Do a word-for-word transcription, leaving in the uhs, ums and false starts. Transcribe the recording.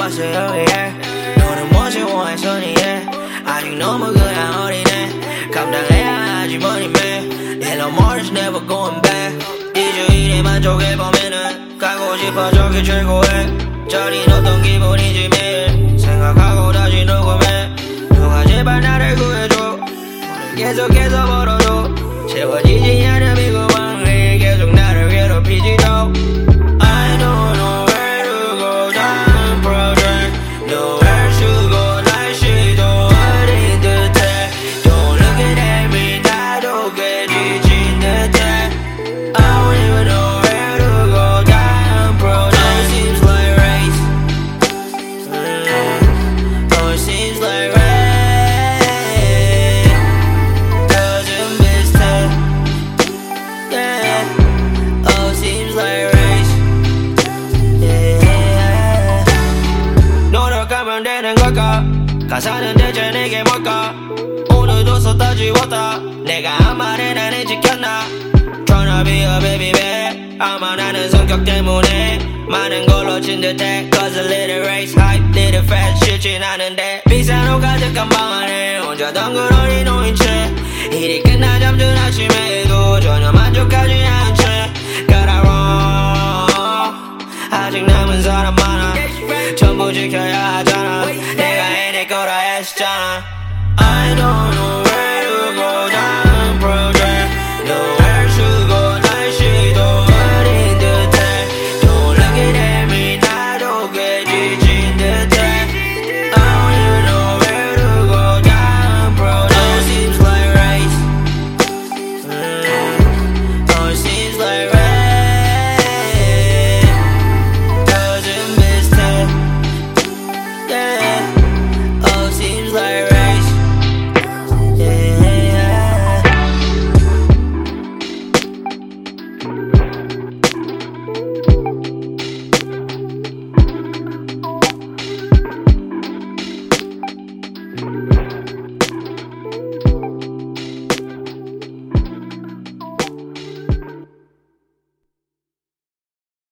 왔어요 yeah. 너는 무엇이 원했었니 아직 너무 그냥 어리네 감당해야 하지 money man Hello Mars never going back 이주일에 만족해보면은 가고 싶어 저게 최고의 저린 어떤 기분인지 매일 생각하고 다시 녹음해 누가 제발 나를 구해줘 계속해서 벌어도 채워지지 않은 이 구멍을 계속 나를 괴롭히지도 I don't know where to go 다음 project nowhere to go 날씨도 어린 듯해 Don't look at me 나도 꽤 지친 듯해 I don't even know where to go 다음 project Seems like race mm. Oh it seems like race Doesn't mistake Yeah Oh it seems like race 노력하면 되는 걸까 가사는 대체 내게 뭘까 오늘도 썼다 지웠다 내가 한 말에 나는 지켰나 Tryna be a baby babe 아마 나는 성격 때문에 많은 걸 놓친 듯해 Cause a little race hype little fat 싫진 않은데 비싼 옷 가득한 방 안에 혼자 덩그러니 놓인 채 일이 끝나 잠든 아침에도 전혀 만족하지 않은 채 Got it wrong 아직 남은 사람 많아 전부 지켜야 하잖아 내가 해낼 거라 했었잖아 I don't know where to go 다음 project nowhere to go 날씨도 어린 듯해 Don't look at me 나도 꽤 지친 듯해 I don't even know where to go 다음 project Oh it seems like race mm. Oh it seems like race Seems like race, yeah. Thank you.